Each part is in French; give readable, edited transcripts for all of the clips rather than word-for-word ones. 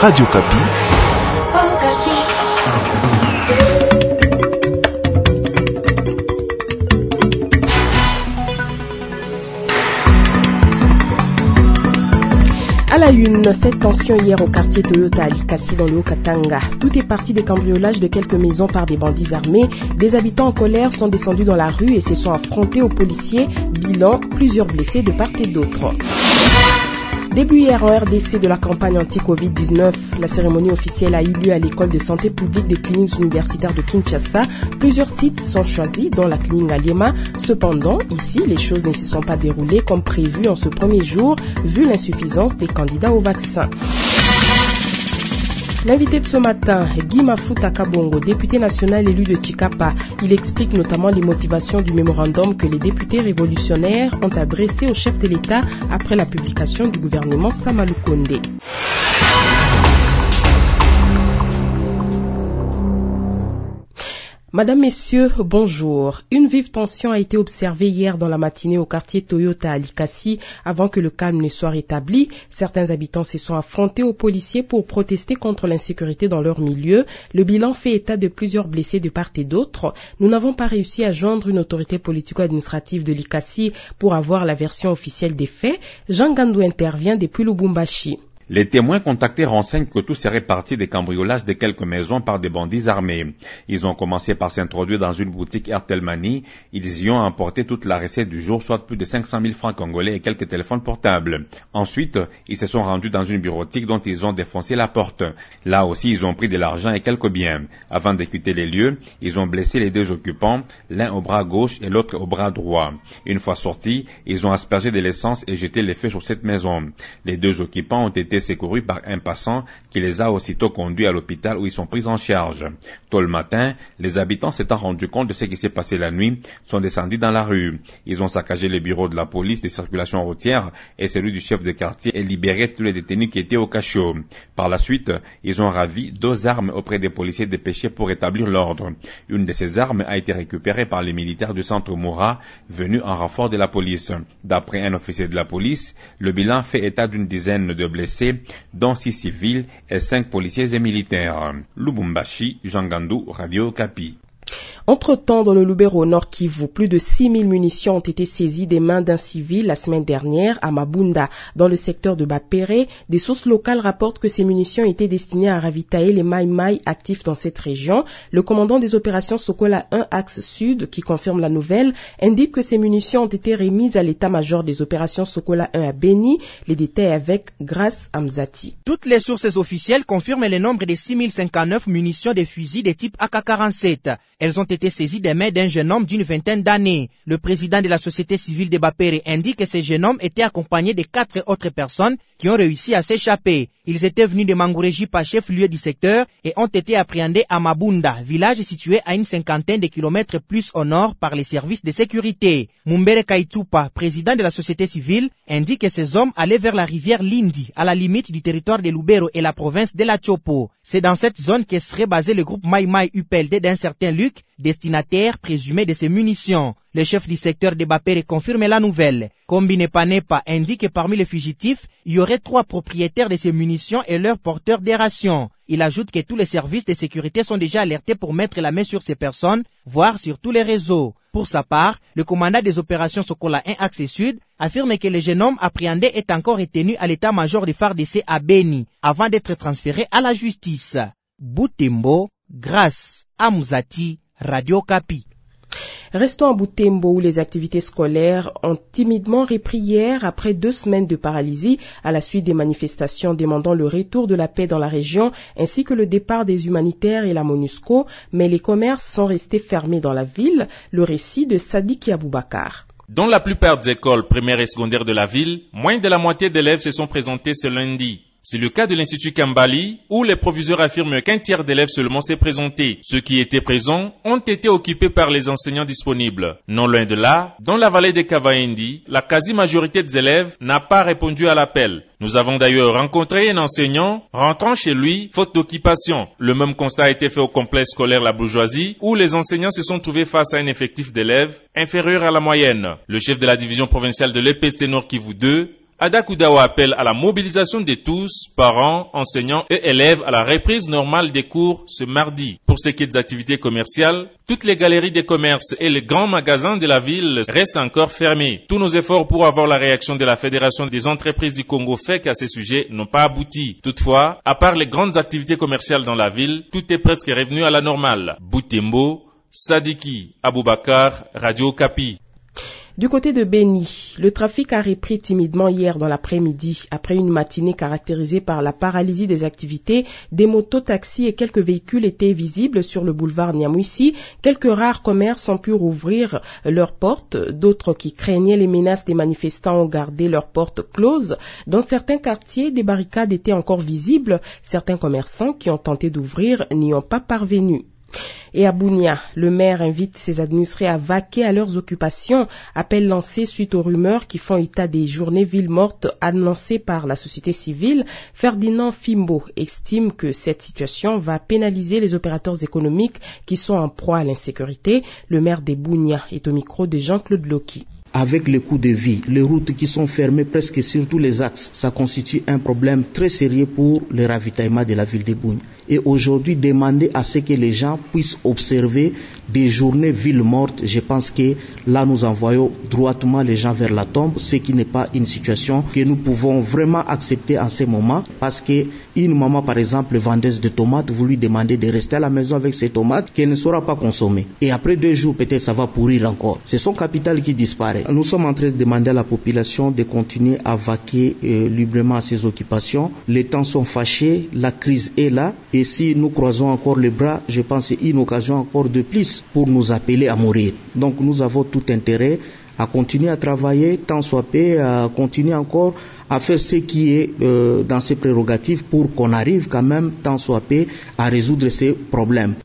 Radio Kapi. À la une, cette tension hier au quartier Toyota à Likasi dans le Haut-Katanga. Tout est parti des cambriolages de quelques maisons par des bandits armés. Des habitants en colère sont descendus dans la rue et se sont affrontés aux policiers. Bilan, plusieurs blessés de part et d'autre. Début hier en RDC de la campagne anti-Covid-19, la cérémonie officielle a eu lieu à l'école de santé publique des cliniques universitaires de Kinshasa. Plusieurs sites sont choisis, dont la clinique Ngaliema. Cependant, ici, les choses ne se sont pas déroulées comme prévu en ce premier jour, vu l'insuffisance des candidats au vaccin. L'invité de ce matin, Guy Mafuta Kabongo, député national élu de Chikapa. Il explique notamment les motivations du mémorandum que les députés révolutionnaires ont adressé au chef de l'État après la publication du gouvernement Samalou Kondé. Madame, Messieurs, bonjour. Une vive tension a été observée hier dans la matinée au quartier Toyota à Likasi avant que le calme ne soit rétabli. Certains habitants se sont affrontés aux policiers pour protester contre l'insécurité dans leur milieu. Le bilan fait état de plusieurs blessés de part et d'autre. Nous n'avons pas réussi à joindre une autorité politico-administrative de Likasi pour avoir la version officielle des faits. Jean Gandou intervient depuis Lubumbashi. Les témoins contactés renseignent que tout serait parti des cambriolages de quelques maisons par des bandits armés. Ils ont commencé par s'introduire dans une boutique Airtel Money. Ils y ont emporté toute la recette du jour, soit plus de 500 000 francs congolais et quelques téléphones portables. Ensuite, ils se sont rendus dans une bureautique dont ils ont défoncé la porte. Là aussi, ils ont pris de l'argent et quelques biens. Avant de quitter les lieux, ils ont blessé les deux occupants, l'un au bras gauche et l'autre au bras droit. Une fois sortis, ils ont aspergé de l'essence et jeté les feux sur cette maison. Les deux occupants ont été secourus par un passant qui les a aussitôt conduits à l'hôpital où ils sont pris en charge. Tôt le matin, les habitants s'étant rendus compte de ce qui s'est passé la nuit, sont descendus dans la rue. Ils ont saccagé les bureaux de la police de circulation routière et celui du chef de quartier et libéré tous les détenus qui étaient au cachot. Par la suite, ils ont ravi 2 armes auprès des policiers dépêchés pour établir l'ordre. Une de ces armes a été récupérée par les militaires du centre Moura, venus en renfort de la police. D'après un officier de la police, le bilan fait état d'une dizaine de blessés, dont 6 civils et 5 policiers et militaires. Lubumbashi, Jean Gandou, Radio Kapi. Entre-temps, dans le Lubero Nord Kivu, plus de 6 000 munitions ont été saisies des mains d'un civil la semaine dernière à Mabunda, dans le secteur de Bapere. Des sources locales rapportent que ces munitions étaient destinées à ravitailler les Maï-Maï actifs dans cette région. Le commandant des opérations Sokola 1 Axe Sud, qui confirme la nouvelle, indique que ces munitions ont été remises à l'état-major des opérations Sokola 1 à Beni. Les détails avec Grace Amzati. Toutes les sources officielles confirment le nombre de 6 059 munitions de fusils de type AK-47. Elles ont été saisies des mains d'un jeune homme d'une vingtaine d'années. Le président de la société civile de Bapere indique que ce jeune homme était accompagné de 4 autres personnes qui ont réussi à s'échapper. Ils étaient venus de Mangurejipa, chef-lieu du secteur, et ont été appréhendés à Mabunda, village situé à une 50aine de kilomètres plus au nord par les services de sécurité. Mumbere Kaitupa, président de la société civile, indique que ces hommes allaient vers la rivière Lindi, à la limite du territoire de Lubero et la province de la Chopo. C'est dans cette zone que serait basé le groupe Maï-Maï UPLD d'un certain Luc, destinataire présumé de ces munitions. Le chef du secteur de Bapere confirme la nouvelle. Combine Panepa indique que parmi les fugitifs, il y aurait 3 propriétaires de ces munitions et leurs porteurs des rations. Il ajoute que tous les services de sécurité sont déjà alertés pour mettre la main sur ces personnes, voire sur tous les réseaux. Pour sa part, le commandant des opérations Sokola 1 Axe Sud affirme que le jeune homme appréhendé est encore retenu à l'état-major du FARDC à Beni, avant d'être transféré à la justice. Butembo, Grace Amzati, Radio Kapi. Restons à Butembo où les activités scolaires ont timidement repris hier après 2 semaines de paralysie à la suite des manifestations demandant le retour de la paix dans la région ainsi que le départ des humanitaires et la MONUSCO, mais les commerces sont restés fermés dans la ville. Le récit de Sadiki Aboubakar. Dans la plupart des écoles primaires et secondaires de la ville, moins de la moitié d'élèves se sont présentés ce lundi. C'est le cas de l'Institut Kambali, où les proviseurs affirment qu'un tiers d'élèves seulement s'est présenté. Ceux qui étaient présents ont été occupés par les enseignants disponibles. Non loin de là, dans la vallée de Kavaendi, la quasi-majorité des élèves n'a pas répondu à l'appel. Nous avons d'ailleurs rencontré un enseignant rentrant chez lui, faute d'occupation. Le même constat a été fait au complexe scolaire La Bourgeoisie, où les enseignants se sont trouvés face à un effectif d'élèves inférieur à la moyenne. Le chef de la division provinciale de l'EPST Nord Kivu 2 Ada Koudawa appelle à la mobilisation de tous, parents, enseignants et élèves à la reprise normale des cours ce mardi. Pour ce qui est des activités commerciales, toutes les galeries des commerces et les grands magasins de la ville restent encore fermés. Tous nos efforts pour avoir la réaction de la Fédération des entreprises du Congo FEC à ce sujet n'ont pas abouti. Toutefois, à part les grandes activités commerciales dans la ville, tout est presque revenu à la normale. Boutembo, Sadiki, Aboubakar, Radio Okapi. Du côté de Beni, le trafic a repris timidement hier dans l'après-midi, après une matinée caractérisée par la paralysie des activités. Des motos, taxis et quelques véhicules étaient visibles sur le boulevard Niamouissi. Quelques rares commerces ont pu rouvrir leurs portes. D'autres qui craignaient les menaces des manifestants ont gardé leurs portes closes. Dans certains quartiers, des barricades étaient encore visibles. Certains commerçants qui ont tenté d'ouvrir n'y ont pas parvenu. Et à Bunia, le maire invite ses administrés à vaquer à leurs occupations. Appel lancé suite aux rumeurs qui font état des journées villes mortes annoncées par la société civile. Ferdinand Fimbo estime que cette situation va pénaliser les opérateurs économiques qui sont en proie à l'insécurité. Le maire des Bunia est au micro de Jean-Claude Loki. Avec le coût de vie, les routes qui sont fermées presque sur tous les axes, ça constitue un problème très sérieux pour le ravitaillement de la ville de Bunia. Et aujourd'hui, demander à ce que les gens puissent observer des journées villes mortes, je pense que là nous envoyons droitement les gens vers la tombe, ce qui n'est pas une situation que nous pouvons vraiment accepter en ce moment, parce que une maman par exemple vendeuse de tomates, vous lui demandez de rester à la maison avec ses tomates qu'elle ne saura pas consommer. Et après 2 jours peut-être ça va pourrir encore. C'est son capital qui disparaît. Nous sommes en train de demander à la population de continuer à vaquer librement à ses occupations. Les temps sont fâchés, la crise est là, et si nous croisons encore les bras, je pense que c'est une occasion encore de plus pour nous appeler à mourir. Donc nous avons tout intérêt à continuer à travailler, tant soit peu, à continuer encore à faire ce qui est dans ses prérogatives pour qu'on arrive quand même, tant soit peu, à résoudre ces problèmes.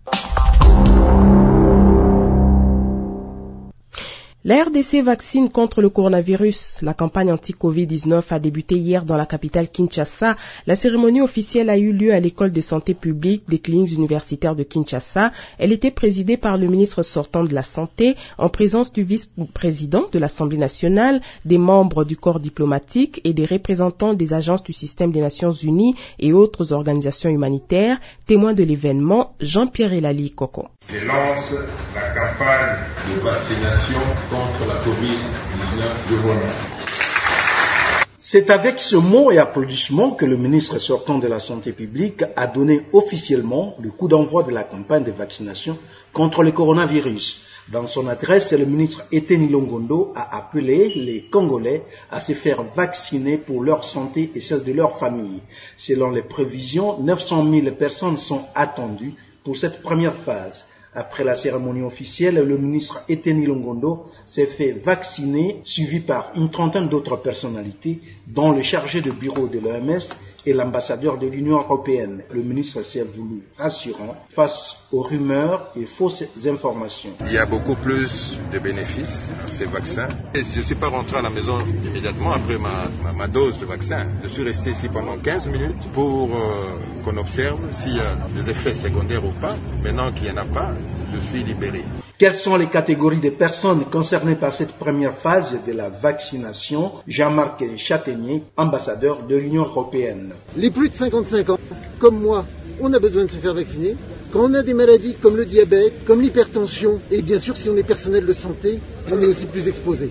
La RDC vaccine contre le coronavirus. La campagne anti-Covid-19 a débuté hier dans la capitale Kinshasa. La cérémonie officielle a eu lieu à l'école de santé publique des cliniques universitaires de Kinshasa. Elle était présidée par le ministre sortant de la Santé, en présence du vice-président de l'Assemblée nationale, des membres du corps diplomatique et des représentants des agences du système des Nations Unies et autres organisations humanitaires. Témoin de l'événement, Jean-Pierre Elali Koko. Je lance la campagne de vaccination contre la Covid-19. Je vous remercie. C'est avec ce mot et applaudissements que le ministre sortant de la Santé publique a donné officiellement le coup d'envoi de la campagne de vaccination contre le coronavirus. Dans son adresse, le ministre Eteni Longondo a appelé les Congolais à se faire vacciner pour leur santé et celle de leur famille. Selon les prévisions, 900 000 personnes sont attendues pour cette première phase. Après la cérémonie officielle, le ministre Eteni Longondo s'est fait vacciner, suivi par une trentaine d'autres personnalités, dont le chargé de bureau de l'OMS et l'ambassadeur de l'Union européenne. Le ministre s'est voulu rassurant face aux rumeurs et fausses informations. Il y a beaucoup plus de bénéfices à ces vaccins. Et je ne suis pas rentré à la maison immédiatement après ma dose de vaccin. Je suis resté ici pendant 15 minutes pour qu'on observe s'il y a des effets secondaires ou pas. Maintenant qu'il n'y en a pas, je suis libéré. Quelles sont les catégories de personnes concernées par cette première phase de la vaccination? Jean-Marc Châtaignier, ambassadeur de l'Union européenne. Les plus de 55 ans, comme moi, on a besoin de se faire vacciner. Quand on a des maladies comme le diabète, comme l'hypertension, et bien sûr si on est personnel de santé, on est aussi plus exposé.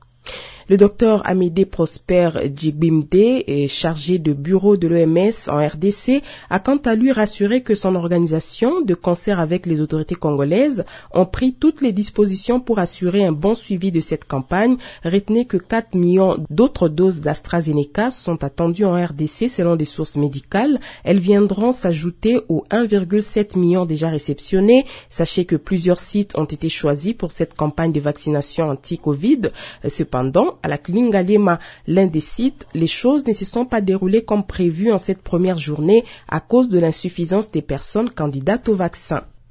Le docteur Amédée Prosper Djigbimde, chargé de bureau de l'OMS en RDC, a quant à lui rassuré que son organisation, de concert avec les autorités congolaises, ont pris toutes les dispositions pour assurer un bon suivi de cette campagne. Retenez que 4 millions d'autres doses d'AstraZeneca sont attendues en RDC selon des sources médicales. Elles viendront s'ajouter aux 1,7 million déjà réceptionnés. Sachez que plusieurs sites ont été choisis pour cette campagne de vaccination anti-Covid. Cependant, à la clinique Galema, l'un des sites, les choses ne se sont pas déroulées comme prévu en cette première journée à cause de l'insuffisance des personnes candidates au vaccin.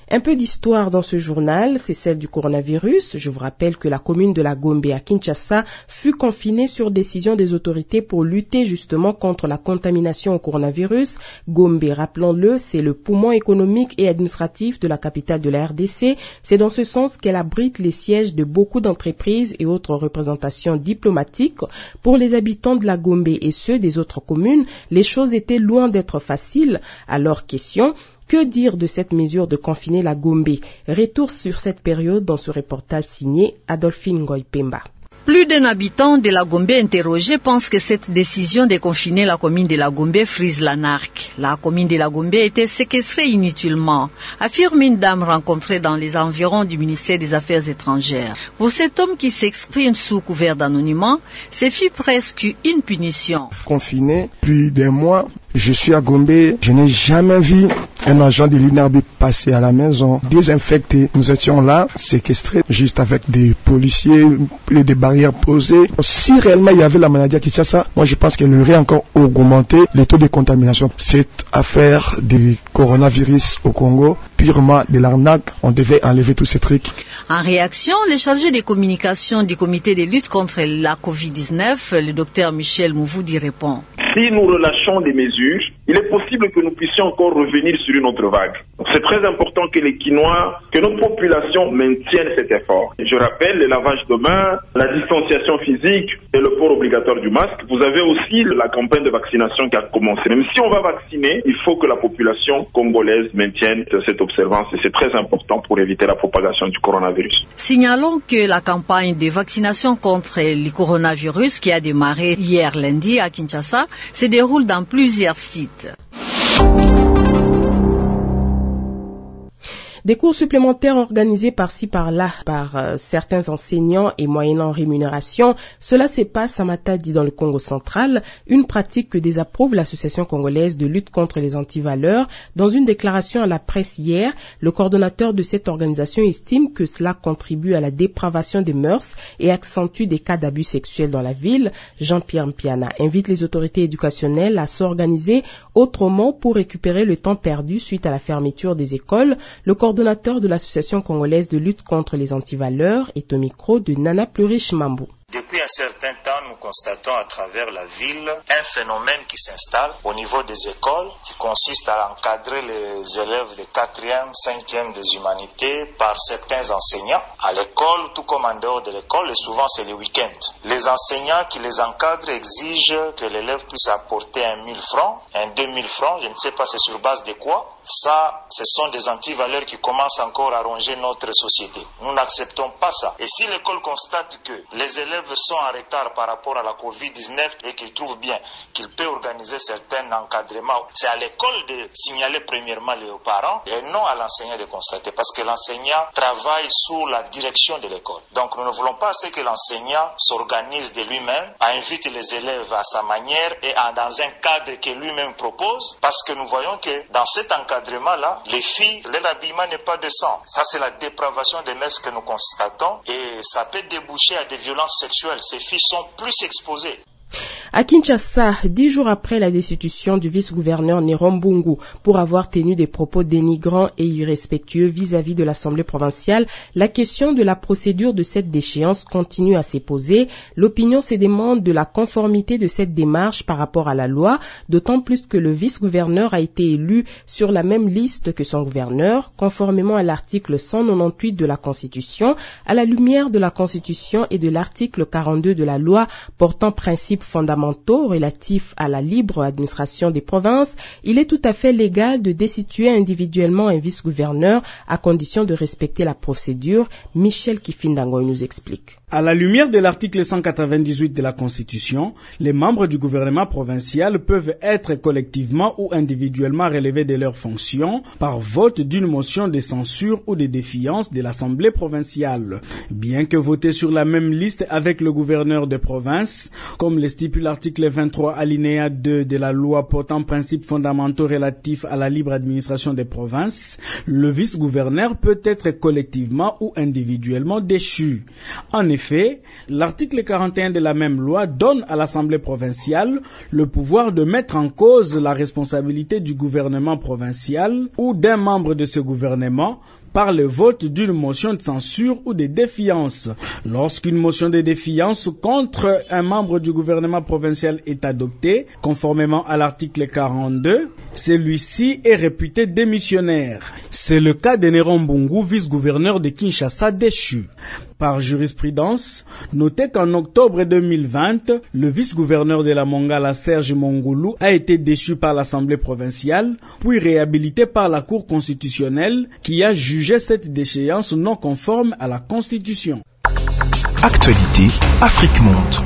Un peu d'histoire dans ce journal, c'est celle du coronavirus. Je vous rappelle que la commune de la Gombe à Kinshasa fut confinée sur décision des autorités pour lutter justement contre la contamination au coronavirus. Gombe, rappelons-le, c'est le poumon économique et administratif de la capitale de la RDC. C'est dans ce sens qu'elle abrite les sièges de beaucoup d'entreprises et autres représentations diplomatiques. Pour les habitants de la Gombe et ceux des autres communes, les choses étaient loin d'être faciles. Alors, question, que dire de cette mesure de confiner la Gombe? Retour sur cette période dans ce reportage signé Adolphine Ngoy-Pemba. Plus d'un habitant de la Gombe interrogé pense que cette décision de confiner la commune de la Gombe frise l'anarchie. La commune de la Gombe était séquestrée inutilement, affirme une dame rencontrée dans les environs du ministère des Affaires étrangères. Pour cet homme qui s'exprime sous couvert d'anonymat, ce fut presque une punition. Confiné plus d'un mois, je suis à Gombe, je n'ai jamais vu un agent de l'INRB passer à la maison, désinfecté. Nous étions là, séquestrés, juste avec des policiers, des barrières posées. Si réellement il y avait la maladie à Kinshasa, moi je pense qu'elle aurait encore augmenté les taux de contamination. Cette affaire du coronavirus au Congo, purement de l'arnaque, on devait enlever tous ces trucs. En réaction, le chargé des communications du comité de lutte contre la Covid-19, le docteur Michel Mouvoudi répond. Si nous relâchons des mesures, il est possible que nous puissions encore revenir sur une autre vague. C'est très important que les Quinois, que notre population maintienne cet effort. Je rappelle le lavage de mains, la distanciation physique et le port obligatoire du masque. Vous avez aussi la campagne de vaccination qui a commencé. Même si on va vacciner, il faut que la population congolaise maintienne cette observance et c'est très important pour éviter la propagation du coronavirus. Signalons que la campagne de vaccination contre le coronavirus qui a démarré hier lundi à Kinshasa se déroule dans plusieurs sites. Des cours supplémentaires organisés par-ci par-là par certains enseignants et moyennant rémunération, cela se passe à Matadi dans le Congo central, une pratique que désapprouve l'association congolaise de lutte contre les antivaleurs. Dans une déclaration à la presse hier, le coordonnateur de cette organisation estime que cela contribue à la dépravation des mœurs et accentue des cas d'abus sexuels dans la ville. Jean-Pierre Mpiana invite les autorités éducationnelles à s'organiser autrement pour récupérer le temps perdu suite à la fermeture des écoles. Le coordonnateur de l'association congolaise de lutte contre les antivaleurs est au micro de Nana Plurish Mambou. Depuis un certain temps, nous constatons à travers la ville un phénomène qui s'installe au niveau des écoles qui consiste à encadrer les élèves de 4e, 5e des humanités par certains enseignants à l'école, tout comme en dehors de l'école, et souvent c'est les week-ends. Les enseignants qui les encadrent exigent que l'élève puisse apporter 1 000 francs, 2 000 francs, je ne sais pas c'est sur base de quoi. Ça, ce sont des antivaleurs qui commencent encore à ronger notre société. Nous n'acceptons pas ça. Et si l'école constate que les élèves sont en retard par rapport à la Covid-19 et qu'ils trouvent bien qu'il peut organiser certains encadrements, c'est à l'école de signaler premièrement les parents et non à l'enseignant de constater, parce que l'enseignant travaille sous la direction de l'école. Donc nous ne voulons pas que l'enseignant s'organise de lui-même, invite les élèves à sa manière et dans un cadre que lui-même propose, parce que nous voyons que dans cet encadrement-là, les filles, leur habillement n'est pas décent. Ça, c'est la dépravation des mœurs que nous constatons et ça peut déboucher à des violences sexuelles. Ces filles sont plus exposées. À Kinshasa, 10 jours après la destitution du vice-gouverneur Néron Mbungu pour avoir tenu des propos dénigrants et irrespectueux vis-à-vis de l'Assemblée provinciale, la question de la procédure de cette déchéance continue à se poser. L'opinion se demande de la conformité de cette démarche par rapport à la loi, d'autant plus que le vice-gouverneur a été élu sur la même liste que son gouverneur, conformément à l'article 198 de la Constitution, à la lumière de la Constitution et de l'article 42 de la loi portant principes fondamentaux relatifs à la libre administration des provinces. Il est tout à fait légal de destituer individuellement un vice-gouverneur à condition de respecter la procédure. Michel Kifindangoy nous explique. À la lumière de l'article 198 de la Constitution, les membres du gouvernement provincial peuvent être collectivement ou individuellement relevés de leurs fonctions par vote d'une motion de censure ou de défiance de l'Assemblée provinciale. Bien que votés sur la même liste avec le gouverneur de province, comme le stipule l'article 23 alinéa 2 de la loi portant principes fondamentaux relatifs à la libre administration des provinces, le vice-gouverneur peut être collectivement ou individuellement déchu. En effet, l'article 41 de la même loi donne à l'Assemblée provinciale le pouvoir de mettre en cause la responsabilité du gouvernement provincial ou d'un membre de ce gouvernement par le vote d'une motion de censure ou de défiance. Lorsqu'une motion de défiance contre un membre du gouvernement provincial est adoptée, conformément à l'article 42, celui-ci est réputé démissionnaire. C'est le cas de Néron Mbungu, vice-gouverneur de Kinshasa, déchu. Par jurisprudence, notez qu'en octobre 2020, le vice-gouverneur de la Mongala, Serge Mongoulou, a été déchu par l'Assemblée provinciale, puis réhabilité par la Cour constitutionnelle qui a jugé cette déchéance non conforme à la Constitution. Actualité, Afrique Monde.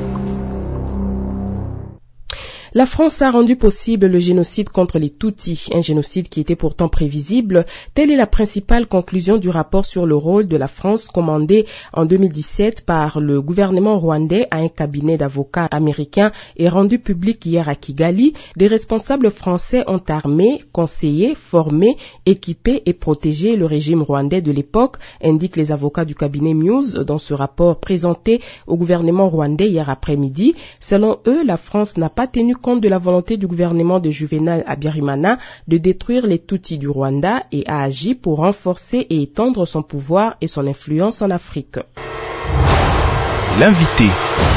La France a rendu possible le génocide contre les Tutsis, un génocide qui était pourtant prévisible. Telle est la principale conclusion du rapport sur le rôle de la France commandé en 2017 par le gouvernement rwandais à un cabinet d'avocats américains et rendu public hier à Kigali. Des responsables français ont armé, conseillé, formé, équipé et protégé le régime rwandais de l'époque, indiquent les avocats du cabinet Muse dans ce rapport présenté au gouvernement rwandais hier après-midi. Selon eux, la France n'a pas tenu compte de la volonté du gouvernement de Juvenal Habyarimana de détruire les Tutsis du Rwanda et a agi pour renforcer et étendre son pouvoir et son influence en Afrique. L'invité.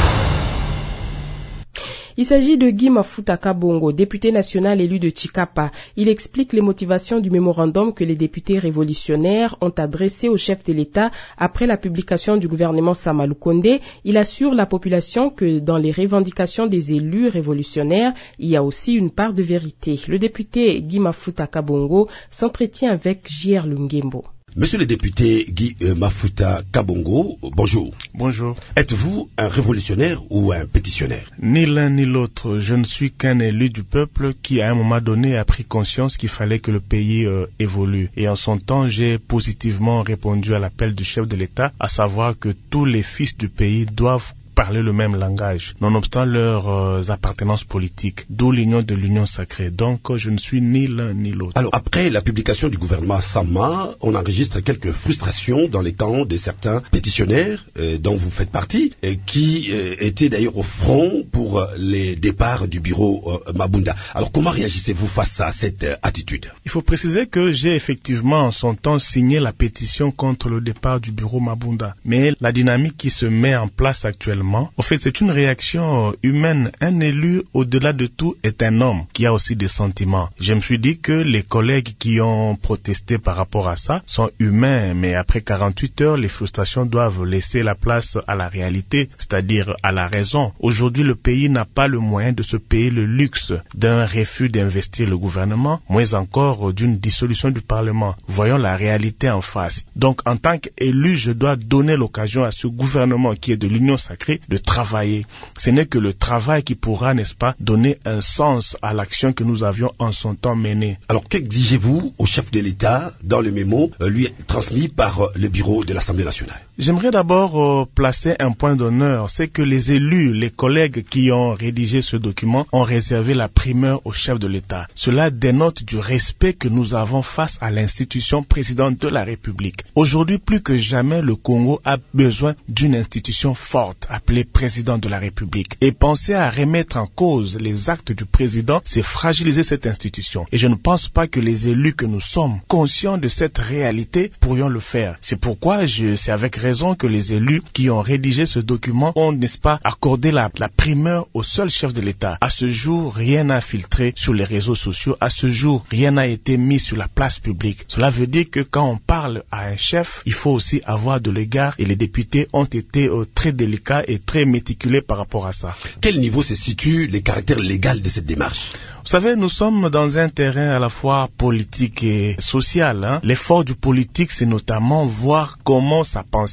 Il s'agit de Guy Mafuta Kabongo, député national élu de Tchikapa. Il explique les motivations du mémorandum que les députés révolutionnaires ont adressé au chef de l'État après la publication du gouvernement Sama Lukonde. Il assure la population que dans les revendications des élus révolutionnaires, il y a aussi une part de vérité. Le député Guy Mafuta Kabongo s'entretient avec J.R. Lungembo. Monsieur le député Guy Mafuta Kabongo, bonjour. Bonjour. Êtes-vous un révolutionnaire ou un pétitionnaire? Ni l'un ni l'autre. Je ne suis qu'un élu du peuple qui, à un moment donné, a pris conscience qu'il fallait que le pays évolue. Et en son temps, j'ai positivement répondu à l'appel du chef de l'État, à savoir que tous les fils du pays doivent parler le même langage, nonobstant leurs appartenances politiques, d'où l'union de l'union sacrée. Donc, je ne suis ni l'un ni l'autre. Alors, après la publication du gouvernement Sama, on enregistre quelques frustrations dans les camps de certains pétitionnaires dont vous faites partie, qui étaient d'ailleurs au front pour les départs du bureau Mabunda. Alors, comment réagissez-vous face à cette attitude? Il faut préciser que j'ai effectivement en son temps signé la pétition contre le départ du bureau Mabunda. Mais la dynamique qui se met en place actuellement, en fait, c'est une réaction humaine. Un élu, au-delà de tout, est un homme qui a aussi des sentiments. Je me suis dit que les collègues qui ont protesté par rapport à ça sont humains, mais après 48 heures, les frustrations doivent laisser la place à la réalité, c'est-à-dire à la raison. Aujourd'hui, le pays n'a pas le moyen de se payer le luxe d'un refus d'investir le gouvernement, moins encore d'une dissolution du Parlement. Voyons la réalité en face. Donc, en tant qu'élu, je dois donner l'occasion à ce gouvernement qui est de l'Union sacrée de travailler. Ce n'est que le travail qui pourra, n'est-ce pas, donner un sens à l'action que nous avions en son temps menée. Alors, qu'exigez-vous au chef de l'État dans le mémo lui transmis par le bureau de l'Assemblée nationale? J'aimerais d'abord placer un point d'honneur. C'est que les élus, les collègues qui ont rédigé ce document ont réservé la primeur au chef de l'État. Cela dénote du respect que nous avons face à l'institution présidente de la République. Aujourd'hui, plus que jamais, le Congo a besoin d'une institution forte, appelé président de la République. Et penser à remettre en cause les actes du président, c'est fragiliser cette institution. Et je ne pense pas que les élus que nous sommes, conscients de cette réalité, pourrions le faire. C'est pourquoi c'est avec raison que les élus qui ont rédigé ce document ont, n'est-ce pas, accordé la primeur au seul chef de l'État. À ce jour, rien n'a filtré sur les réseaux sociaux. À ce jour, rien n'a été mis sur la place publique. Cela veut dire que quand on parle à un chef, il faut aussi avoir de l'égard, et les députés ont été très délicats et très méticulés par rapport à ça. Quel niveau se situe le caractère légal de cette démarche? Vous savez, nous sommes dans un terrain à la fois politique et social. L'effort du politique, c'est notamment voir comment sa pensée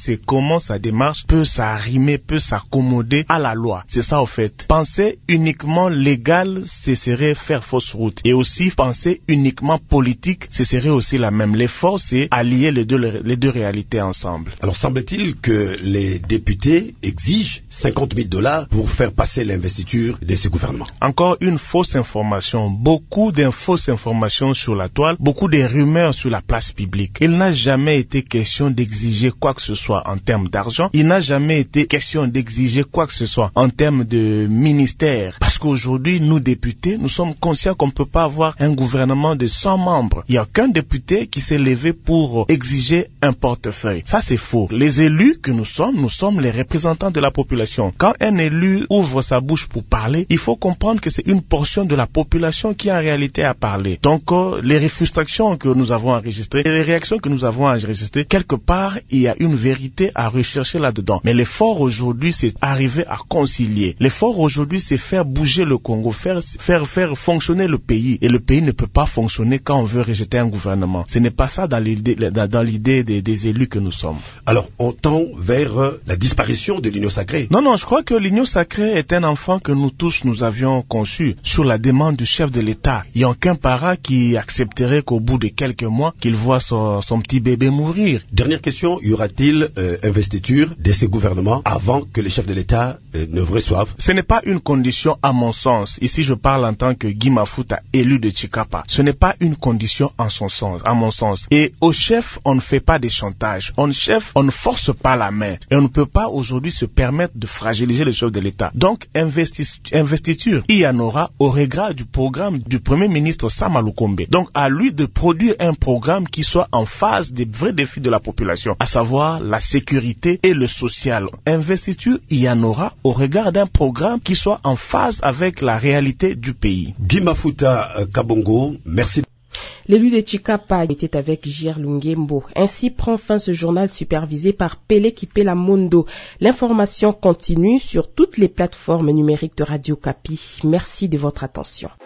c'est comment sa démarche peut s'arrimer, peut s'accommoder à la loi. C'est ça au fait. Penser uniquement légal, ce serait faire fausse route. Et aussi penser uniquement politique, ce serait aussi la même. L'effort, c'est allier les deux réalités ensemble. Alors semble-t-il que les députés exigent $50,000 pour faire passer l'investiture de ce gouvernement. Encore une fausse information, beaucoup de fausses informations sur la toile, beaucoup de rumeurs sur la place publique. Il n'a jamais été question d'exiger quoi que ce soit en termes d'argent. Il n'a jamais été question d'exiger quoi que ce soit en termes de ministère. Parce qu'aujourd'hui, nous députés, nous sommes conscients qu'on ne peut pas avoir un gouvernement de 100 membres. Il n'y a qu'un député qui s'est levé pour exiger un portefeuille. Ça, c'est faux. Les élus que nous sommes les représentants de la population. Quand un élu ouvre sa bouche pour parler, il faut comprendre que c'est une portion de la population qui en réalité a parlé. Donc, les frustrations que nous avons enregistrées, les réactions que nous avons enregistrées, quelque part, il y a une vérité à rechercher là-dedans. Mais l'effort aujourd'hui, c'est arriver à concilier. L'effort aujourd'hui, c'est faire bouger le Congo, faire fonctionner le pays. Et le pays ne peut pas fonctionner quand on veut rejeter un gouvernement. Ce n'est pas ça dans l'idée des élus que nous sommes. Alors, on tend vers la disparition de l'Union sacrée. Non, je crois que l'Union sacrée est un enfant que nous tous, nous avions conçu sur la demande du chef de l'État. Il n'y a aucun parent qui accepterait qu'au bout de quelques mois, qu'il voit son petit bébé mourir. Dernière question, y aura-t-il investiture de ce gouvernement avant que le chef de l'État ne reçoive? Ce n'est pas une condition à mon sens. Ici, je parle en tant que Guy Mafuta, élu de Tshikapa. Ce n'est pas une condition à mon sens. Et au chef, on ne fait pas des chantages. Au chef, on ne force pas la main. Et on ne peut pas aujourd'hui se permettre de fragiliser le chef de l'État. Donc, investiture, il y en aura au regard du programme du Premier ministre Sama Lukombe. Donc, à lui de produire un programme qui soit en phase des vrais défis de la population, à savoir la sécurité et le social. Investiture, il y en aura au regard d'un programme qui soit en phase avec la réalité du pays. Guy Mafuta Kabongo, merci. L'élu de Tshikapa était avec Gir Lungembo. Ainsi prend fin ce journal supervisé par Pele Kipela Mondo. L'information continue sur toutes les plateformes numériques de Radio Kapi. Merci de votre attention.